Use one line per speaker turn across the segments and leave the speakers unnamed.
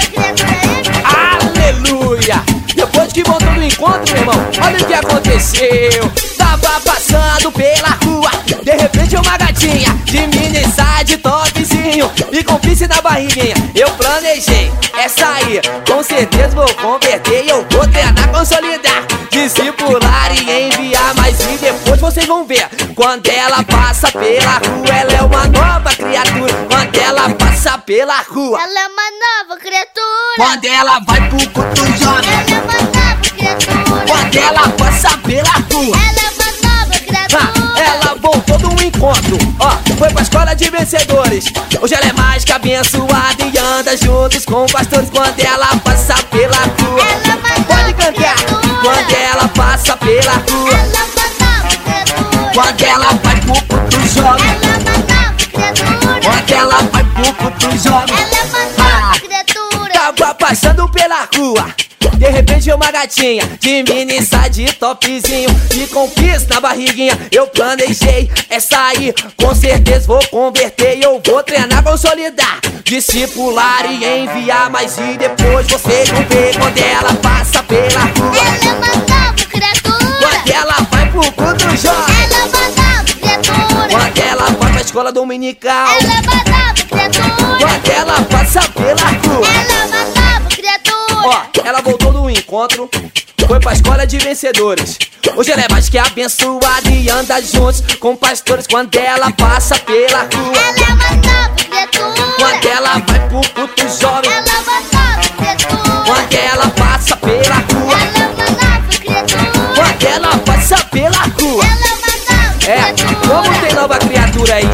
Aleluia! Depois que voltou do encontro, meu irmão, olha o que aconteceu. Tava passando pela rua, de repente uma gatinha de mini side topzinho e com piercing na barriguinha. Eu planejei essa aí, com certeza vou converter. Eu vou treinar, consolidar, discipular e enviar. Mas e depois vocês vão ver, quando ela passa pela rua, ela é uma nova criatura. Quando ela passa pela rua,
ela é uma nova criatura.
Quando ela vai pro culto jovem,
ela é uma nova criatura.
Quando ela passa pela rua,
ela é uma nova criatura.
Ela voltou de um encontro, ó, foi pra escola de vencedores. Hoje ela é mais que abençoada e anda juntos com pastores. Quando ela passa pela rua,
ela é uma
pode
nova
cantar.
criatura.
Quando ela passa pela rua,
ela é uma nova criatura.
quando ela vai pro culto jovem,
ela é uma nova criatura.
quando ela vai pro culto jovem,
ela é uma nova criatura.
tava passando pela rua, de repente uma gatinha de mini side topzinho e com piercing na barriguinha. Eu planejei essa aí, com certeza vou converter. Eu vou treinar, consolidar, discipular e enviar. Mas e depois vocês vão ver, quando ela passa pela rua,
ela é uma nova criatura.
quando ela vai pro culto jovem,
ela é uma nova criatura.
quando ela vai pra escola dominical,
ela é uma nova criatura.
quando ela passa pela rua,
ela é uma nova criatura.
ó, ela voltou do encontro, foi pra escola de vencedores. Hoje ela é mais que abençoada e anda juntos com pastores. Quando ela passa pela rua,
ela é uma nova criatura.
quando ela vai pro culto jovem,
ela é uma nova criatura.
quando ela passa pela rua,
ela é uma nova criatura.
quando ela passa pela rua,
ela é uma nova
é,
criatura.
como tem nova criatura aí,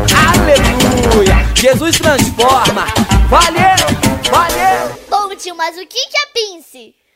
aleluia, Jesus transforma, valeu, valeu.
Bom, tio, mas o que é pince?